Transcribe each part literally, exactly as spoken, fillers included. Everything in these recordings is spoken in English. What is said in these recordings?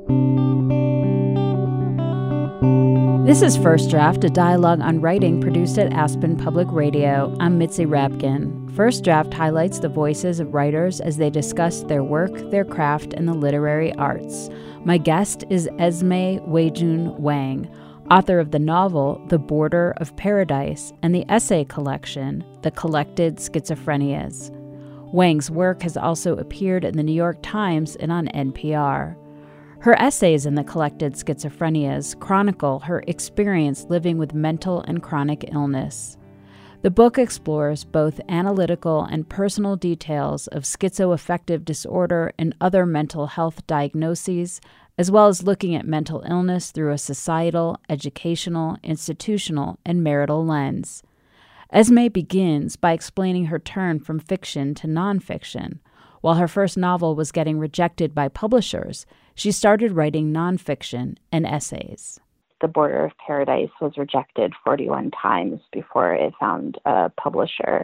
This is First Draft, a dialogue on writing produced at Aspen Public Radio. I'm Mitzi Rapkin. First Draft highlights the voices of writers as they discuss their work, their craft, and the literary arts. My guest is Esme Weijun Wang, author of the novel The Border of Paradise and the essay collection The Collected Schizophrenias. Wang's work has also appeared in the New York Times and on N P R. Her essays in The Collected Schizophrenias chronicle her experience living with mental and chronic illness. The book explores both analytical and personal details of schizoaffective disorder and other mental health diagnoses, as well as looking at mental illness through a societal, educational, institutional, and marital lens. Esme begins by explaining her turn from fiction to nonfiction. While her first novel was getting rejected by publishers, she started writing nonfiction and essays. The Border of Paradise was rejected forty-one times before it found a publisher.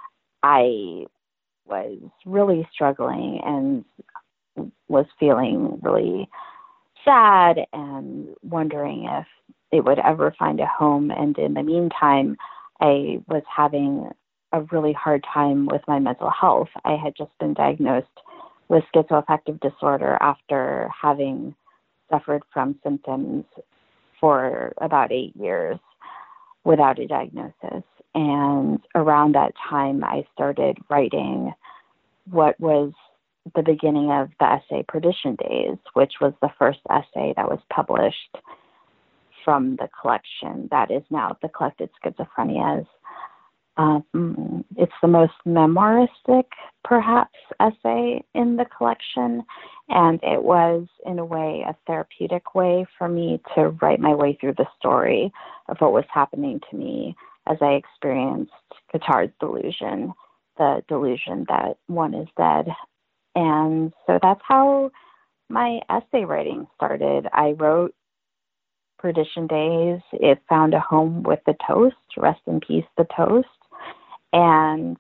I was really struggling and was feeling really sad and wondering if it would ever find a home. And in the meantime, I was having a really hard time with my mental health. I had just been diagnosed with schizoaffective disorder after having suffered from symptoms for about eight years without a diagnosis. And around that time, I started writing what was the beginning of the essay Perdition Days, which was the first essay that was published from the collection that is now The Collected Schizophrenias. Um, it's the most memoiristic, perhaps, essay in the collection, and it was, in a way, a therapeutic way for me to write my way through the story of what was happening to me as I experienced Guattard's delusion, the delusion that one is dead. And so that's how my essay writing started. I wrote Perdition Days. It found a home with The Toast, rest in peace, The Toast. And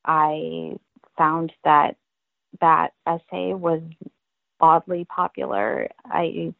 I found that that essay was oddly popular. I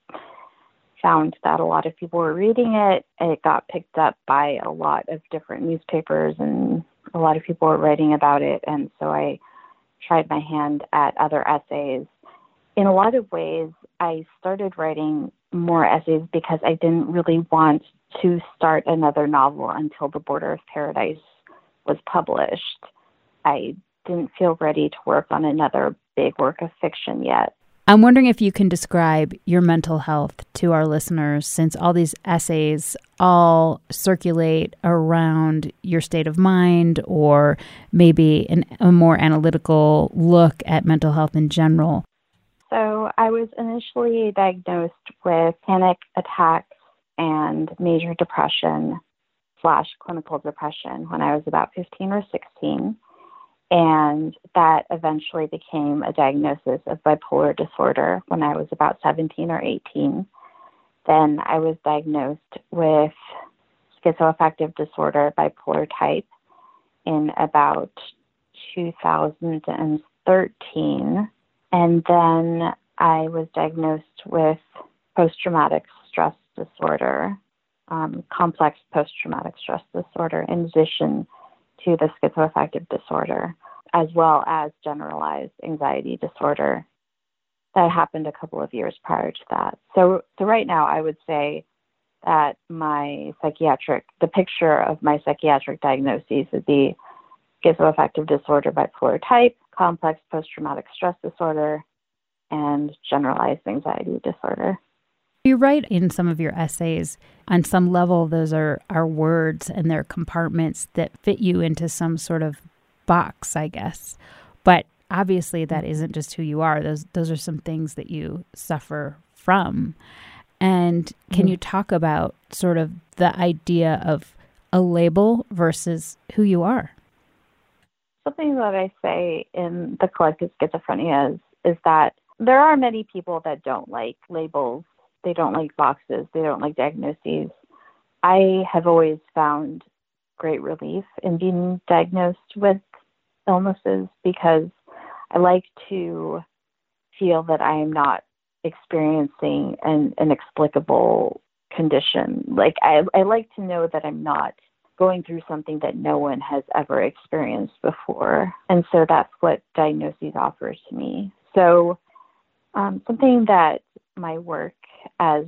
found that a lot of people were reading it. It got picked up by a lot of different newspapers, and a lot of people were writing about it. And so I tried my hand at other essays. In a lot of ways, I started writing more essays because I didn't really want to start another novel until The Border of Paradise was published. I didn't feel ready to work on another big work of fiction yet. I'm wondering if you can describe your mental health to our listeners, since all these essays all circulate around your state of mind or maybe an, a more analytical look at mental health in general. So I was initially diagnosed with panic attacks and major depression slash clinical depression when I was about fifteen or sixteen. And that eventually became a diagnosis of bipolar disorder when I was about seventeen or eighteen. Then I was diagnosed with schizoaffective disorder, bipolar type, in about two thousand thirteen. And then I was diagnosed with post-traumatic stress disorder, um, complex post-traumatic stress disorder, in addition to the schizoaffective disorder, as well as generalized anxiety disorder. That happened a couple of years prior to that. So, so right now I would say that my psychiatric, the picture of my psychiatric diagnoses would be schizoaffective disorder, bipolar type, complex post-traumatic stress disorder, and generalized anxiety disorder. You write in some of your essays, on some level, those are, are words and they're compartments that fit you into some sort of box, I guess. But obviously that isn't just who you are. Those those are some things that you suffer from. And can mm-hmm. you talk about sort of the idea of a label versus who you are? Something that I say in The Collected Schizophrenias is that there are many people that don't like labels. They don't like boxes. They don't like diagnoses. I have always found great relief in being diagnosed with illnesses because I like to feel that I am not experiencing an inexplicable condition. Like I, I like to know that I'm not going through something that no one has ever experienced before. And so that's what diagnoses offers to me. So um, something that my work as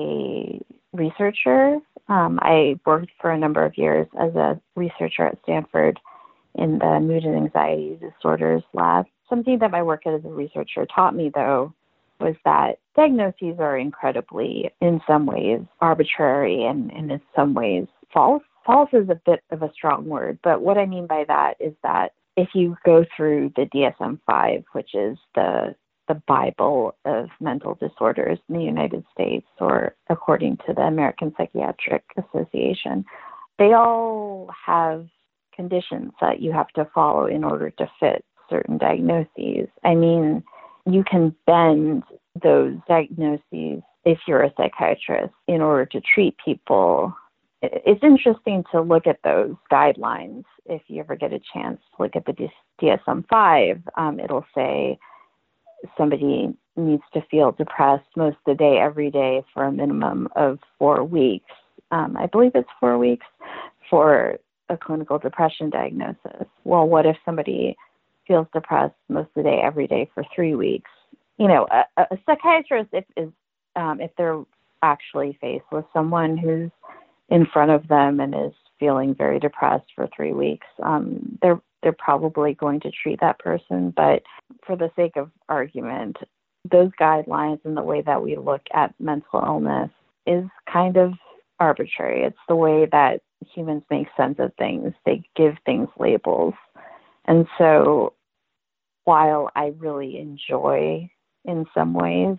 a researcher, um, I worked for a number of years as a researcher at Stanford in the mood and anxiety disorders lab. Something that my work as a researcher taught me, though, was that diagnoses are incredibly, in some ways, arbitrary and, and in some ways false. False is a bit of a strong word, but what I mean by that is that if you go through the D S M five, which is the the Bible of mental disorders in the United States, or according to the American Psychiatric Association, they all have conditions that you have to follow in order to fit certain diagnoses. I mean, you can bend those diagnoses if you're a psychiatrist in order to treat people. It's interesting to look at those guidelines. If you ever get a chance to look at the D S M five, um, it'll say somebody needs to feel depressed most of the day, every day for a minimum of four weeks. Um, I believe it's four weeks for a clinical depression diagnosis. Well, what if somebody feels depressed most of the day, every day for three weeks? You know, a, a psychiatrist, if, is, um, if they're actually faced with someone who's in front of them and is feeling very depressed for three weeks, um, they're they're probably going to treat that person. But for the sake of argument, those guidelines and the way that we look at mental illness is kind of arbitrary. It's the way that humans make sense of things. They give things labels. And so while I really enjoy, in some ways,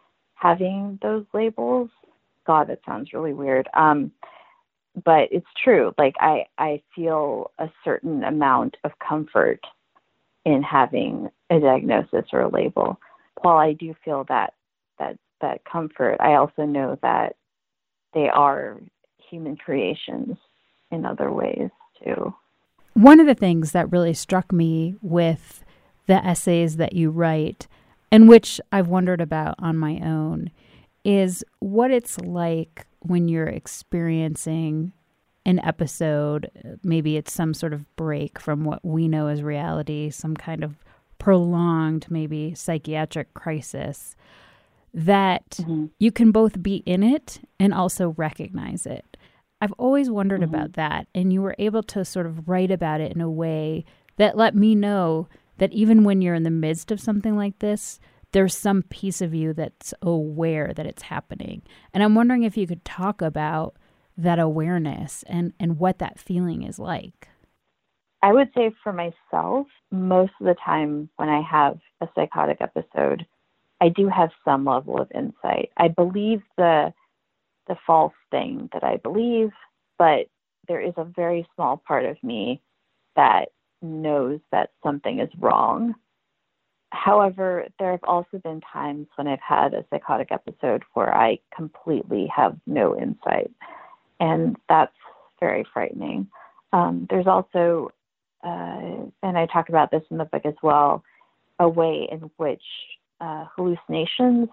having those labels, God, that sounds really weird. Um, but it's true. Like I, I feel a certain amount of comfort in having a diagnosis or a label. While I do feel that that that comfort, I also know that they are human creations in other ways too. One of the things that really struck me with the essays that you write, and which I've wondered about on my own, is what it's like when you're experiencing an episode. Maybe it's some sort of break from what we know as reality, some kind of prolonged, maybe psychiatric crisis, that mm-hmm. you can both be in it and also recognize it. I've always wondered mm-hmm. about that, and you were able to sort of write about it in a way that let me know that even when you're in the midst of something like this, there's some piece of you that's aware that it's happening. And I'm wondering if you could talk about that awareness and, and what that feeling is like. I would say for myself, most of the time when I have a psychotic episode, I do have some level of insight. I believe the the false thing that I believe, but there is a very small part of me that knows that something is wrong. However, there have also been times when I've had a psychotic episode where I completely have no insight, and that's very frightening. Um, there's also, uh, and I talk about this in the book as well, a way in which uh, hallucinations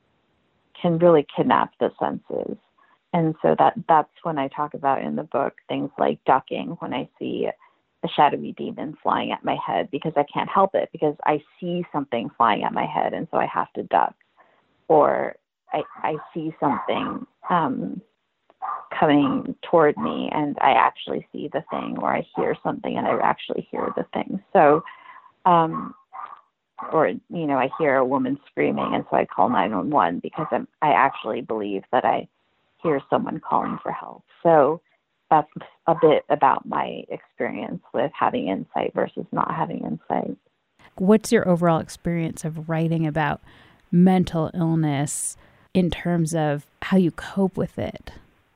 can really kidnap the senses. And so that that's when I talk about in the book things like ducking when I see a shadowy demon flying at my head, because I can't help it, because I see something flying at my head and so I have to duck. Or I, I see something um, coming toward me and I actually see the thing, or I hear something and I actually hear the thing. So, um, or, you know, I hear a woman screaming and so I call nine one one because I'm, I actually believe that I hear someone calling for help. So that's a bit about my experience with having insight versus not having insight. What's your overall experience of writing about mental illness in terms of how you cope with it?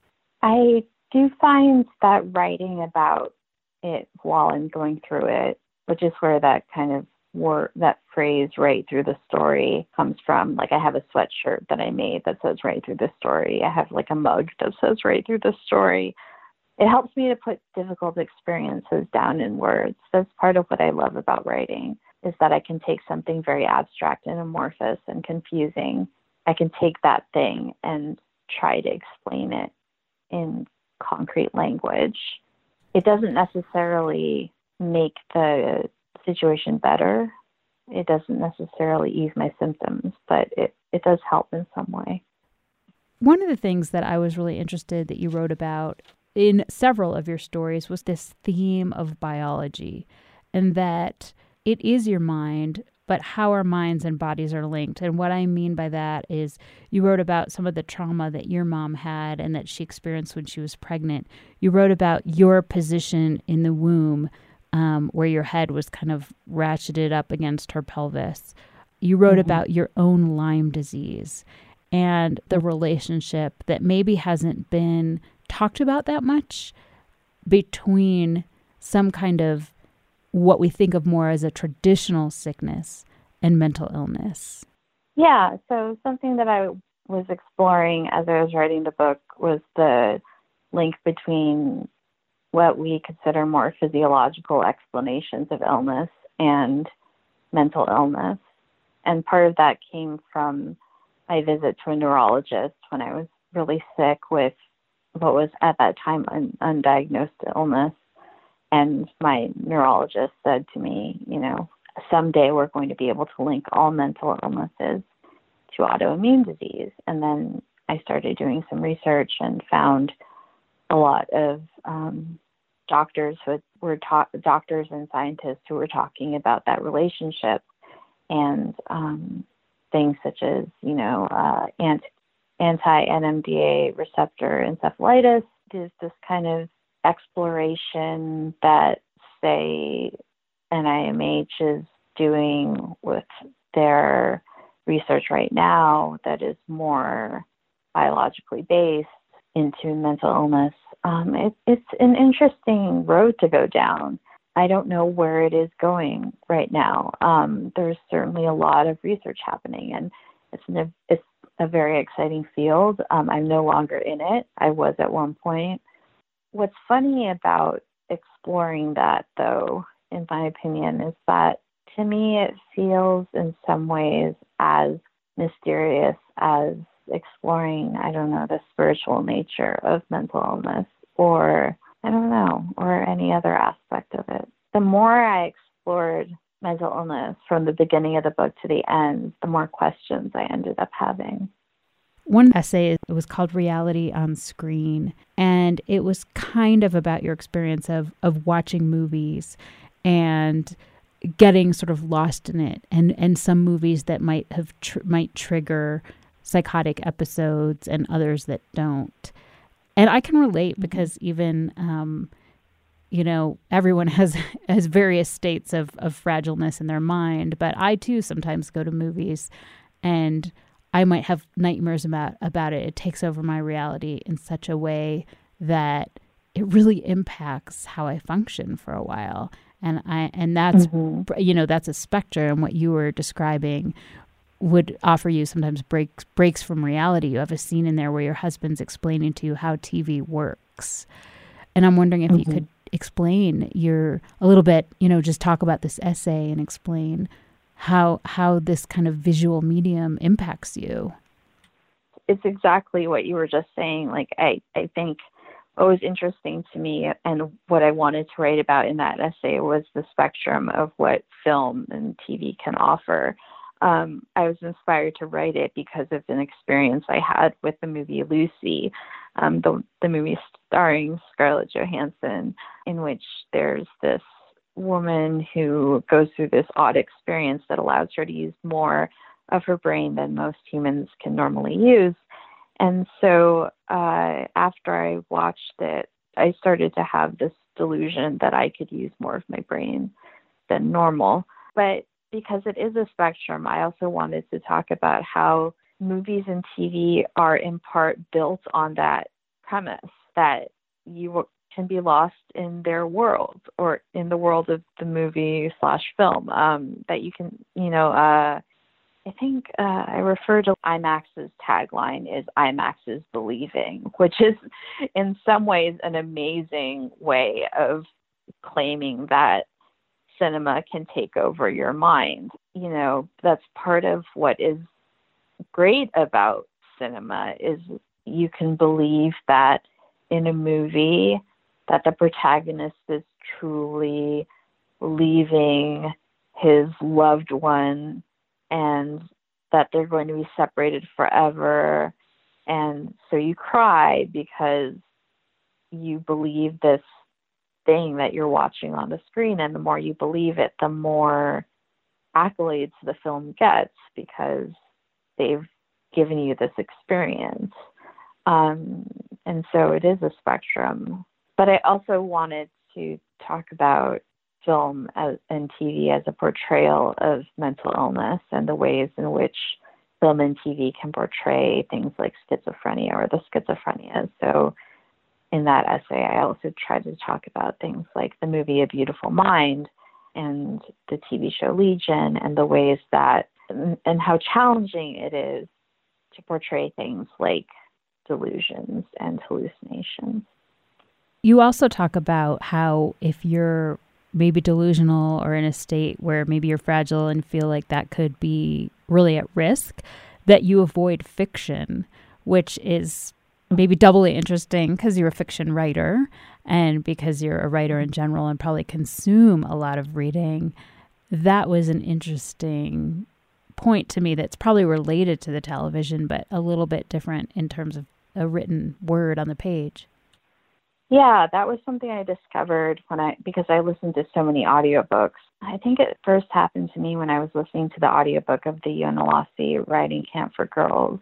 I do find that writing about it while I'm going through it, which is where that kind of word, that phrase right through the story comes from. Like I have a sweatshirt that I made that says right through the story. I have like a mug that says right through the story. It helps me to put difficult experiences down in words. That's part of what I love about writing, is that I can take something very abstract and amorphous and confusing I can take that thing and try to explain it in concrete language. It doesn't necessarily make the situation better. It doesn't necessarily ease my symptoms, but it, it does help in some way. One of the things that I was really interested that you wrote about in several of your stories was this theme of biology, and that it is your mind, but how our minds and bodies are linked. And what I mean by that is you wrote about some of the trauma that your mom had and that she experienced when she was pregnant. You wrote about your position in the womb, um, where your head was kind of ratcheted up against her pelvis. You wrote mm-hmm. about your own Lyme disease and the relationship that maybe hasn't been talked about that much between some kind of what we think of more as a traditional sickness and mental illness. Yeah, so something that I was exploring as I was writing the book was the link between what we consider more physiological explanations of illness and mental illness. And part of that came from my visit to a neurologist when I was really sick with what was at that time an undiagnosed illness. And my neurologist said to me, you know, someday we're going to be able to link all mental illnesses to autoimmune disease. And then I started doing some research and found a lot of um, doctors who were ta- doctors and scientists who were talking about that relationship, and um, things such as, you know, uh, anti- anti-N M D A receptor encephalitis is this kind of exploration that, say, N I M H is doing with their research right now that is more biologically based into mental illness. Um, it, it's an interesting road to go down. I don't know where it is going right now. Um, there's certainly a lot of research happening, and it's an, it's a very exciting field. Um, I'm no longer in it. I was at one point. What's funny about exploring that, though, in my opinion, is that to me it feels in some ways as mysterious as exploring, I don't know, the spiritual nature of mental illness, or I don't know, or any other aspect of it. The more I explored mental illness from the beginning of the book to the end, the more questions I ended up having. One essay, it was called Reality on Screen, and it was kind of about your experience of of watching movies and getting sort of lost in it, and, and some movies that might have tr- might trigger psychotic episodes and others that don't. And I can relate because even, um, you know, everyone has has various states of, of fragileness in their mind, but I too sometimes go to movies and I might have nightmares about, about it. It takes over my reality in such a way that it really impacts how I function for a while. And I and that's, mm-hmm. you know, that's a spectrum. What you were describing would offer you sometimes breaks breaks from reality. You have a scene in there where your husband's explaining to you how T V works. And I'm wondering if mm-hmm. you could explain your, a little bit, you know, just talk about this essay and explain how how this kind of visual medium impacts you. It's exactly what you were just saying. Like, I, I think what was interesting to me and what I wanted to write about in that essay was the spectrum of what film and T V can offer. Um, I was inspired to write it because of an experience I had with the movie Lucy, um, the, the movie starring Scarlett Johansson, in which there's this woman who goes through this odd experience that allows her to use more of her brain than most humans can normally use. And so uh, after I watched it, I started to have this delusion that I could use more of my brain than normal. But because it is a spectrum, I also wanted to talk about how movies and T V are in part built on that premise, that you can be lost in their world or in the world of the movie slash film, um, that you can, you know, uh, I think uh, I refer to IMAX's tagline is IMAX is believing, which is in some ways an amazing way of claiming that cinema can take over your mind. You know, that's part of what is great about cinema is you can believe that in a movie that the protagonist is truly leaving his loved one and that they're going to be separated forever. And so you cry because you believe this thing that you're watching on the screen. And the more you believe it, the more accolades the film gets because they've given you this experience. Um, and so it is a spectrum. But I also wanted to talk about film as, and T V as a portrayal of mental illness and the ways in which film and T V can portray things like schizophrenia or the schizophrenia. So in that essay, I also tried to talk about things like the movie A Beautiful Mind and the T V show Legion and the ways that, and how challenging it is to portray things like delusions and hallucinations. You also talk about how if you're maybe delusional or in a state where maybe you're fragile and feel like that could be really at risk, that you avoid fiction, which is maybe doubly interesting because you're a fiction writer and because you're a writer in general and probably consume a lot of reading. That was an interesting point to me that's probably related to the television, but a little bit different in terms of a written word on the page. Yeah, that was something I discovered when I, because I listened to so many audiobooks. I think it first happened to me when I was listening to the audiobook of the Uonalasi Writing Camp for Girls.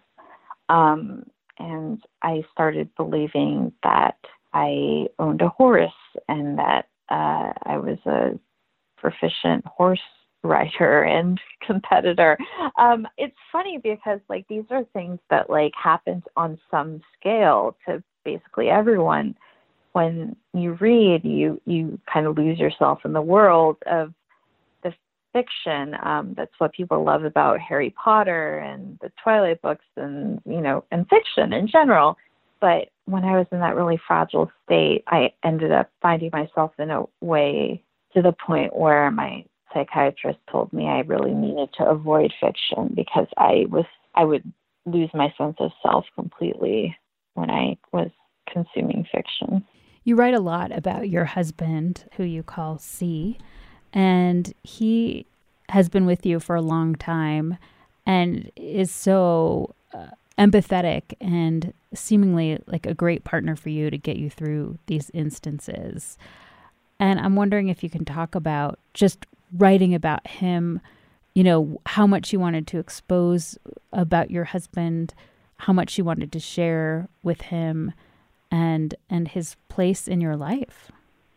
Um, and I started believing that I owned a horse and that uh, I was a proficient horse writer and competitor. Um, it's funny because like these are things that like happened on some scale to basically everyone. When you read, you, you kind of lose yourself in the world of the fiction. Um, that's what people love about Harry Potter and the Twilight books and, you know, and fiction in general. But when I was in that really fragile state, I ended up finding myself in a way to the point where my psychiatrist told me I really needed to avoid fiction because I was, I would lose my sense of self completely when I was consuming fiction. You write a lot about your husband, who you call C, and he has been with you for a long time and is so uh, empathetic and seemingly like a great partner for you to get you through these instances. And I'm wondering if you can talk about just writing about him, you know, how much you wanted to expose about your husband, how much you wanted to share with him, and and his place in your life.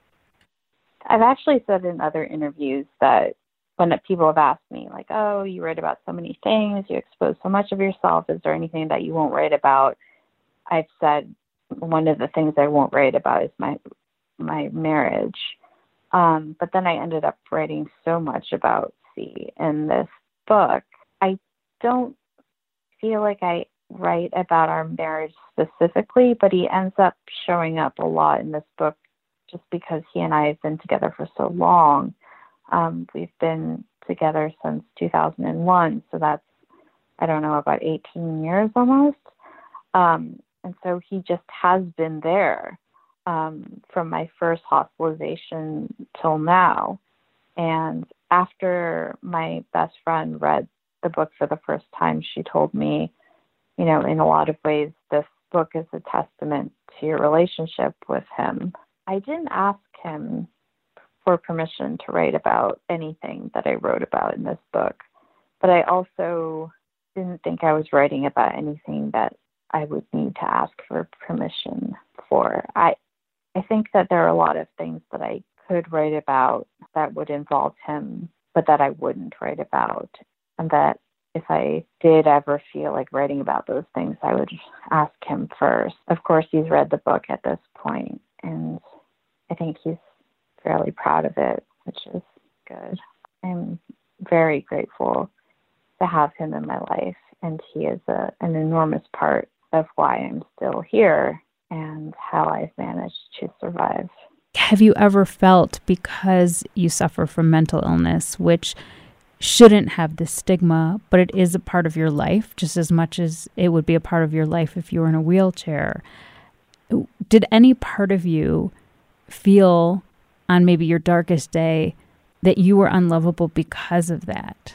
I've actually said in other interviews that when people have asked me, like, oh, you write about so many things, you expose so much of yourself, is there anything that you won't write about? I've said one of the things I won't write about is my my marriage. Um, but then I ended up writing so much about C in this book. I don't feel like I write about our marriage specifically, but he ends up showing up a lot in this book just because he and I have been together for so long. Um, we've been together since two thousand one, so that's, I don't know, about eighteen years almost. Um, and so he just has been there um, from my first hospitalization till now. And after my best friend read the book for the first time, she told me, you know, in a lot of ways, this book is a testament to your relationship with him. I didn't ask him for permission to write about anything that I wrote about in this book, but I also didn't think I was writing about anything that I would need to ask for permission for. I, I think that there are a lot of things that I could write about that would involve him, but that I wouldn't write about, and that if I did ever feel like writing about those things, I would ask him first. Of course, he's read the book at this point, and I think he's fairly proud of it, which is good. I'm very grateful to have him in my life, and he is a, an enormous part of why I'm still here and how I've managed to survive. Have you ever felt, because you suffer from mental illness, which shouldn't have this stigma, but it is a part of your life just as much as it would be a part of your life if you were in a wheelchair. Did any part of you feel on maybe your darkest day that you were unlovable because of that?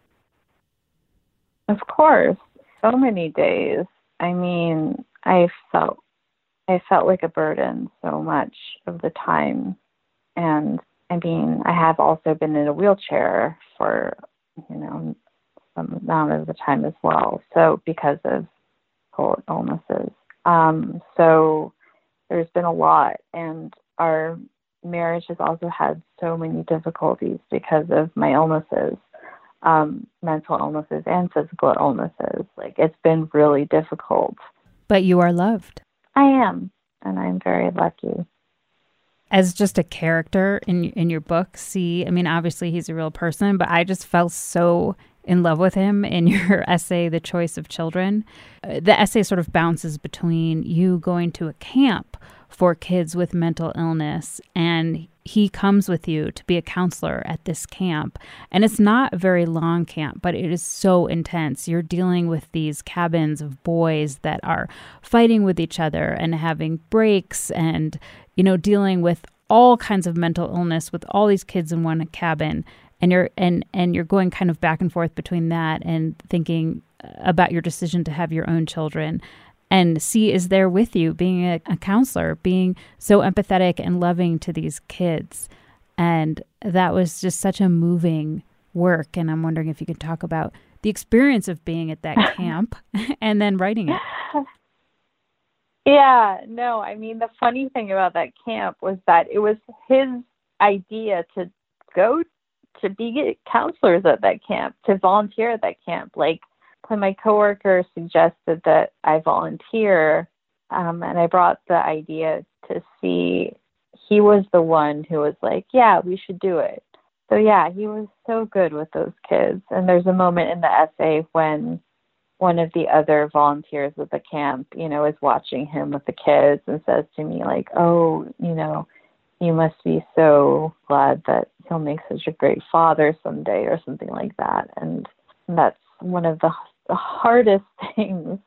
Of course. So many days. I mean, I felt I felt like a burden so much of the time. And I mean, I have also been in a wheelchair for, you know, some amount of the time as well. So because of cold illnesses. Um, so there's been a lot. And our marriage has also had so many difficulties because of my illnesses, um, mental illnesses and physical illnesses. Like, it's been really difficult. But you are loved. I am, and I'm very lucky. As just a character in in your book, see, I mean, obviously he's a real person, but I just felt so in love with him in your essay, The Choice of Children. Uh, the essay sort of bounces between you going to a camp for kids with mental illness, and he comes with you to be a counselor at this camp. And it's not a very long camp, but it is so intense. You're dealing with these cabins of boys that are fighting with each other and having breaks and, you know, dealing with all kinds of mental illness with all these kids in one cabin. And you're and, and you're going kind of back and forth between that and thinking about your decision to have your own children. And C is there with you, being a, a counselor, being so empathetic and loving to these kids. And that was just such a moving work. And I'm wondering if you could talk about the experience of being at that camp and then writing it. Yeah, no, I mean, the funny thing about that camp was that it was his idea to go to be counselors at that camp, to volunteer at that camp. Like, when my coworker suggested that I volunteer, um, and I brought the idea to see, he was the one who was like, yeah, we should do it. So yeah, he was so good with those kids. And there's a moment in the essay when one of the other volunteers at the camp, you know, is watching him with the kids and says to me, like, oh, you know, you must be so glad that he'll make such a great father someday, or something like that. And that's one of the the hardest things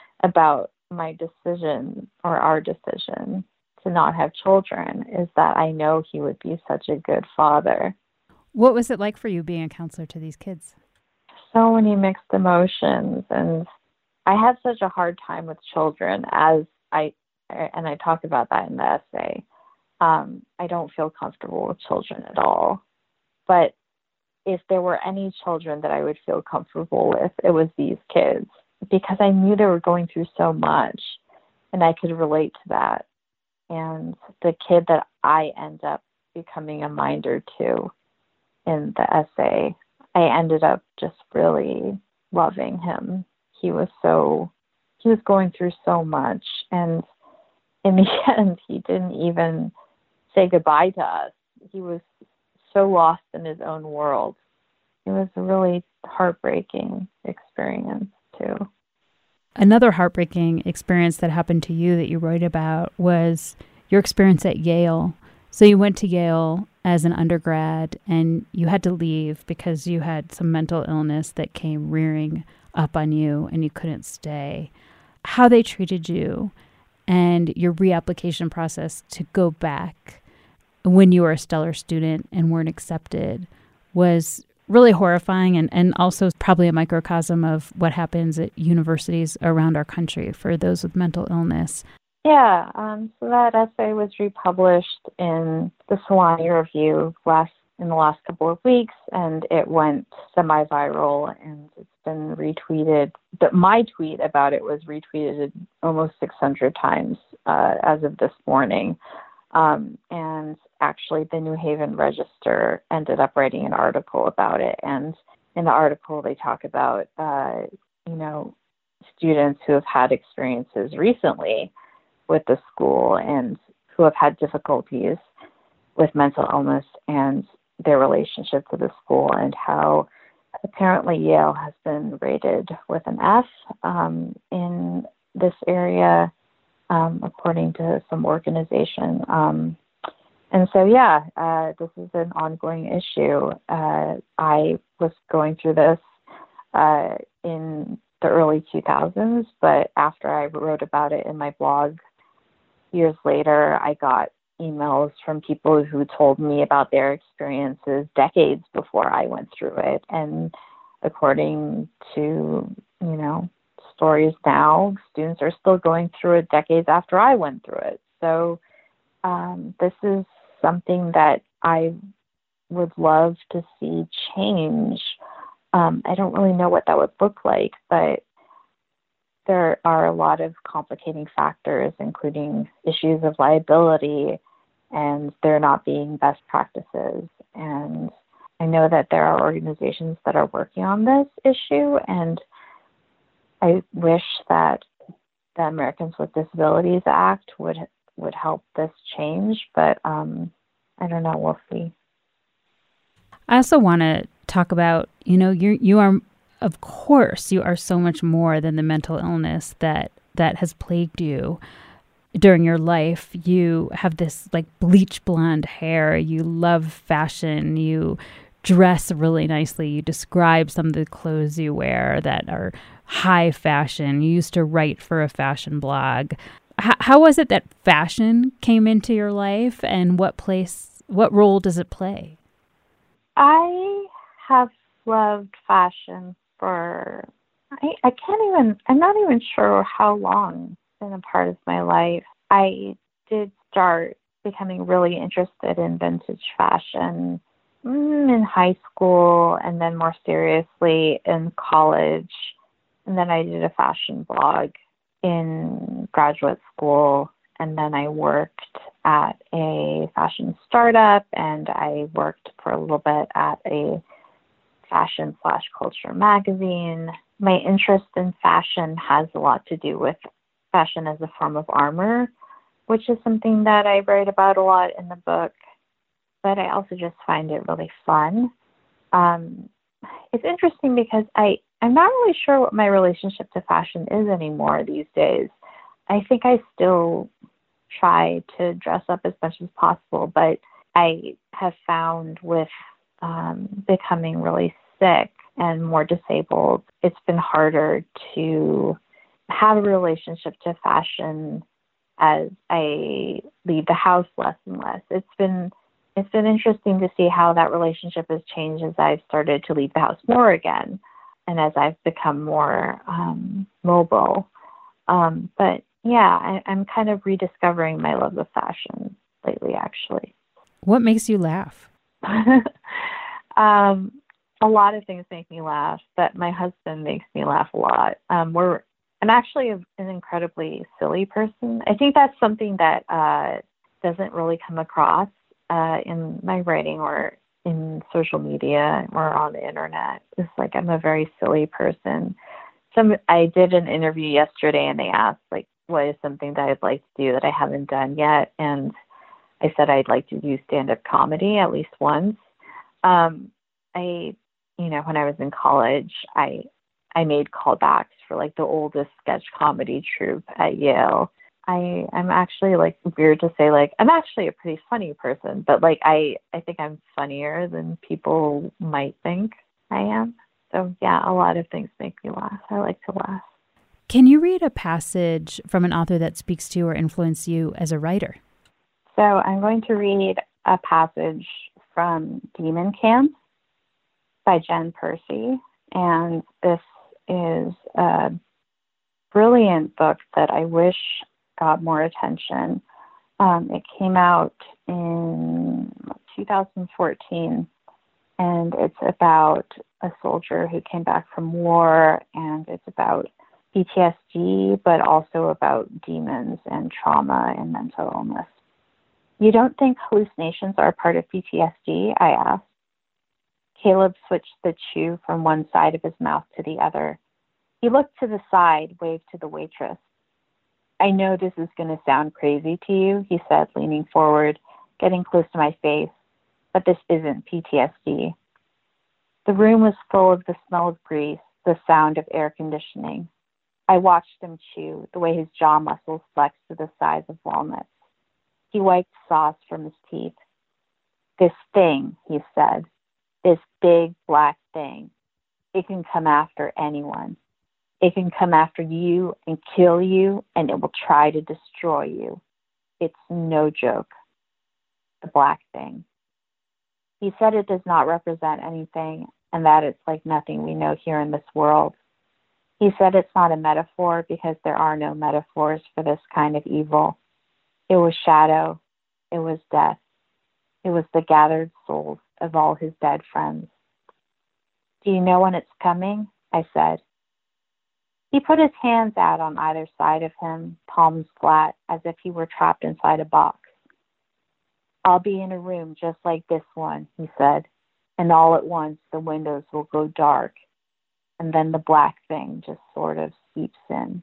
about my decision, or our decision, to not have children, is that I know he would be such a good father. What was it like for you being a counselor to these kids? So many mixed emotions, and I had such a hard time with children, as I, and I talk about that in the essay. Um, I don't feel comfortable with children at all. But if there were any children that I would feel comfortable with, it was these kids, because I knew they were going through so much and I could relate to that. And the kid that I end up becoming a minder to in the essay, I ended up just really loving him. He was so, he was going through so much. And in the end, he didn't even say goodbye to us. He was so lost in his own world. It was a really heartbreaking experience too. Another heartbreaking experience that happened to you that you wrote about was your experience at Yale. So you went to Yale as an undergrad and you had to leave because you had some mental illness that came rearing up on you and you couldn't stay. How they treated you and your reapplication process to go back when you were a stellar student and weren't accepted was really horrifying, and, and also probably a microcosm of what happens at universities around our country for those with mental illness. Yeah, um, so that essay was republished in the Sewanee Review last in the last couple of weeks, and it went semi-viral, and it's been retweeted. But my tweet about it was retweeted almost six hundred times uh, as of this morning. Um, and actually, the New Haven Register ended up writing an article about it. And in the article, they talk about, uh, you know, students who have had experiences recently with the school and who have had difficulties with mental illness and their relationship to the school, and how apparently Yale has been rated with an F um, in this area. Um, according to some organization. Um, and so, yeah, uh, this is an ongoing issue. Uh, I was going through this uh, in the early two thousands, but after I wrote about it in my blog years later, I got emails from people who told me about their experiences decades before I went through it. And according to, you know, stories now, students are still going through it decades after I went through it. So um, this is something that I would love to see change. Um, I don't really know what that would look like, but there are a lot of complicating factors, including issues of liability and there not being best practices. And I know that there are organizations that are working on this issue, and I wish that the Americans with Disabilities Act would would help this change, but um, I don't know. We'll see. I also want to talk about, you know, you you are, of course, you are so much more than the mental illness that that has plagued you during your life. You have this like bleach blonde hair. You love fashion. You dress really nicely. You describe some of the clothes you wear that are high fashion. You used to write for a fashion blog. H- how was it that fashion came into your life, and what place, what role does it play? I have loved fashion for, I, I can't even, I'm not even sure how long it's been a part of my life. I did start becoming really interested in vintage fashion mm, in high school, and then more seriously in college. And then I did a fashion blog in graduate school, and then I worked at a fashion startup, and I worked for a little bit at a fashion slash culture magazine. My interest in fashion has a lot to do with fashion as a form of armor, which is something that I write about a lot in the book, but I also just find it really fun. Um, it's interesting because I, I'm not really sure what my relationship to fashion is anymore these days. I think I still try to dress up as much as possible, but I have found with um, becoming really sick and more disabled, it's been harder to have a relationship to fashion as I leave the house less and less. It's been it's been interesting to see how that relationship has changed as I've started to leave the house more again, and as I've become more um, mobile. Um, but yeah, I, I'm kind of rediscovering my love of fashion lately, actually. What makes you laugh? um, a lot of things make me laugh, but my husband makes me laugh a lot. Um, we're I'm actually a, an incredibly silly person. I think that's something that uh, doesn't really come across uh, in my writing or in social media or on the internet. It's like I'm a very silly person. Some I did an interview yesterday, and they asked, like, what is something that I'd like to do that I haven't done yet? And I said I'd like to do stand-up comedy at least once. Um, I, you know, when I was in college, I I made callbacks for like the oldest sketch comedy troupe at Yale. I I'm actually, like, weird to say, like, I'm actually a pretty funny person, but like I I think I'm funnier than people might think I am. So yeah, a lot of things make me laugh. I like to laugh. Can you read a passage from an author that speaks to you or influence you as a writer? So I'm going to read a passage from Demon Camp by Jen Percy, and this is a brilliant book that I wish got more attention. Um, it came out in two thousand fourteen, and it's about a soldier who came back from war, and it's about P T S D, but also about demons and trauma and mental illness. You don't think hallucinations are part of P T S D? I asked. Caleb switched the chew from one side of his mouth to the other. He looked to the side, waved to the waitress. I know this is going to sound crazy to you, he said, leaning forward, getting close to my face, but this isn't P T S D. The room was full of the smell of grease, the sound of air conditioning. I watched him chew, the way his jaw muscles flexed to the size of walnuts. He wiped sauce from his teeth. This thing, he said, this big black thing, it can come after anyone. It can come after you and kill you, and it will try to destroy you. It's no joke. The black thing. He said it does not represent anything, and that it's like nothing we know here in this world. He said it's not a metaphor because there are no metaphors for this kind of evil. It was shadow. It was death. It was the gathered souls of all his dead friends. Do you know when it's coming? I said. He put his hands out on either side of him, palms flat, as if he were trapped inside a box. I'll be in a room just like this one, he said, and all at once the windows will go dark, and then the black thing just sort of seeps in.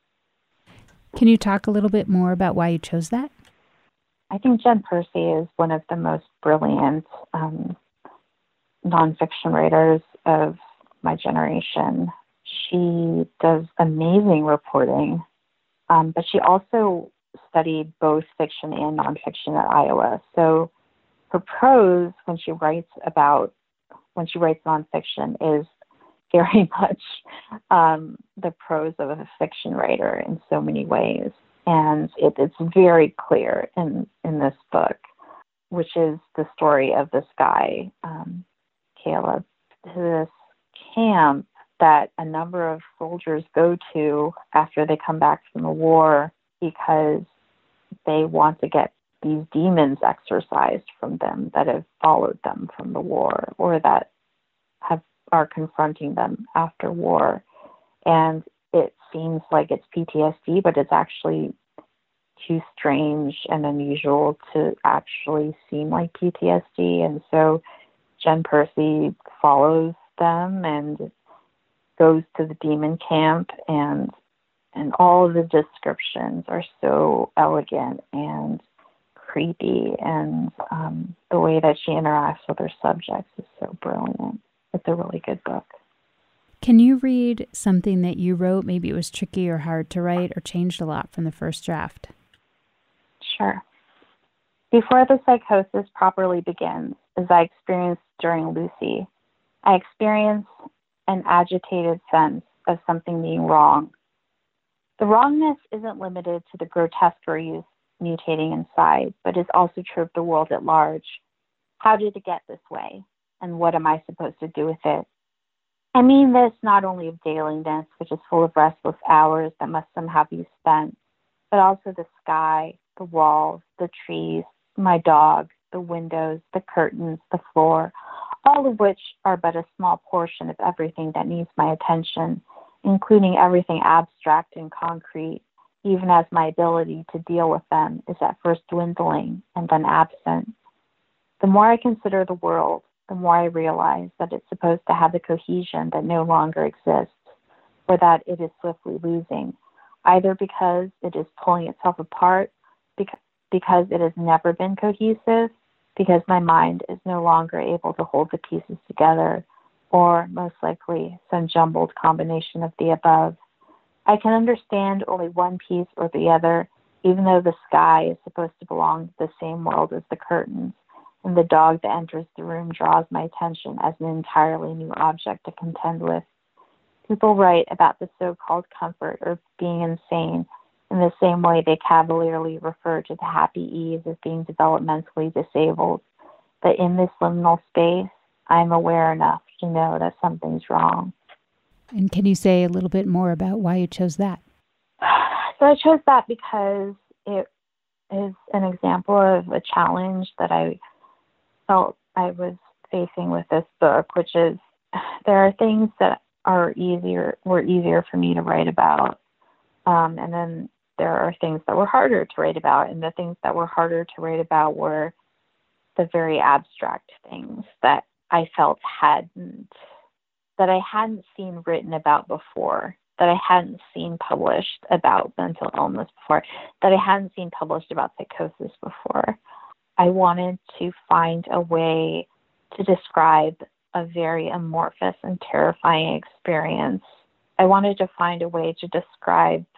Can you talk a little bit more about why you chose that? I think Jen Percy is one of the most brilliant um, nonfiction writers of my generation. She does amazing reporting, um, but she also studied both fiction and nonfiction at Iowa. So her prose, when she writes about, when she writes nonfiction, is very much um, the prose of a fiction writer in so many ways. And it, it's very clear in, in this book, which is the story of this guy, um, Caleb, this camp that a number of soldiers go to after they come back from the war because they want to get these demons exorcised from them that have followed them from the war or that have are confronting them after war. And it seems like it's P T S D, but it's actually too strange and unusual to actually seem like P T S D. And so Jen Percy follows them and goes to the demon camp, and and all of the descriptions are so elegant and creepy, and um, the way that she interacts with her subjects is so brilliant. It's a really good book. Can you read something that you wrote? Maybe it was tricky or hard to write or changed a lot from the first draft. Sure. Before the psychosis properly begins, as I experienced during Lucy, I experience an agitated sense of something being wrong. The wrongness isn't limited to the grotesqueries mutating inside, but is also true of the world at large. How did it get this way? And what am I supposed to do with it? I mean this not only of dailiness, which is full of restless hours that must somehow be spent, but also the sky, the walls, the trees, my dog, the windows, the curtains, the floor, all of which are but a small portion of everything that needs my attention, including everything abstract and concrete, even as my ability to deal with them is at first dwindling and then absent. The more I consider the world, the more I realize that it's supposed to have a cohesion that no longer exists, or that it is swiftly losing, either because it is pulling itself apart, because, because it has never been cohesive, because my mind is no longer able to hold the pieces together, or most likely some jumbled combination of the above. I can understand only one piece or the other, even though the sky is supposed to belong to the same world as the curtains, and the dog that enters the room draws my attention as an entirely new object to contend with. People write about the so-called comfort of being insane in the same way they cavalierly refer to the happy ease of being developmentally disabled. But in this liminal space, I'm aware enough to know that something's wrong. And can you say a little bit more about why you chose that? So I chose that because it is an example of a challenge that I felt I was facing with this book, which is there are things that are easier, were easier for me to write about. Um, and then there are things that were harder to write about. And the things that were harder to write about were the very abstract things that I felt hadn't, that I hadn't seen written about before, that I hadn't seen published about mental illness before, that I hadn't seen published about psychosis before. I wanted to find a way to describe a very amorphous and terrifying experience. I wanted to find a way to describe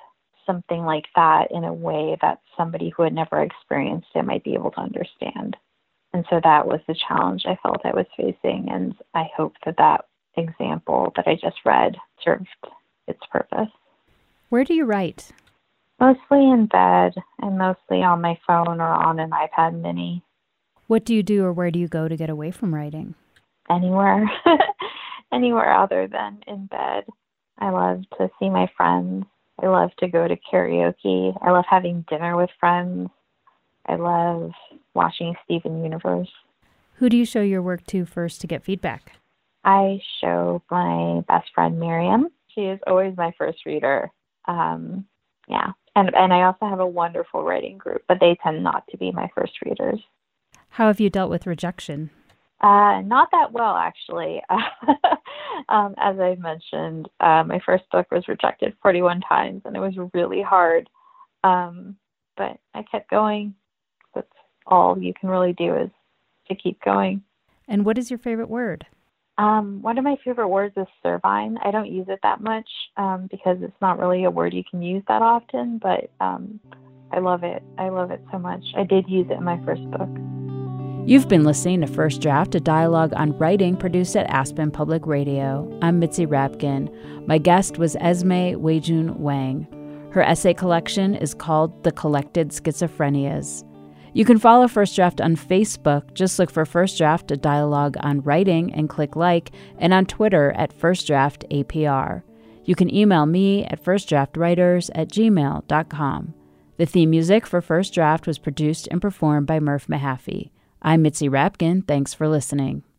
something like that in a way that somebody who had never experienced it might be able to understand. And so that was the challenge I felt I was facing, and I hope that that example that I just read served its purpose. Where do you write? Mostly in bed and mostly on my phone or on an iPad mini. What do you do or where do you go to get away from writing? Anywhere. Anywhere other than in bed. I love to see my friends. I love to go to karaoke. I love having dinner with friends. I love watching Steven Universe. Who do you show your work to first to get feedback? I show my best friend, Miriam. She is always my first reader. Um, yeah. And, and I also have a wonderful writing group, but they tend not to be my first readers. How have you dealt with rejection? Uh, not that well, actually. um, as I mentioned, uh, my first book was rejected forty-one times, and it was really hard. Um, but I kept going. That's all you can really do is to keep going. And what is your favorite word? Um, one of my favorite words is servine. I don't use it that much um, because it's not really a word you can use that often, but um, I love it. I love it so much. I did use it in my first book. You've been listening to First Draft, a dialogue on writing produced at Aspen Public Radio. I'm Mitzi Rapkin. My guest was Esme Weijun Wang. Her essay collection is called The Collected Schizophrenias. You can follow First Draft on Facebook. Just look for First Draft, a dialogue on writing, and click like, and on Twitter at First Draft A P R. You can email me at firstdraftwriters at gmail dot com. The theme music for First Draft was produced and performed by Murph Mahaffey. I'm Mitzi Rapkin. Thanks for listening.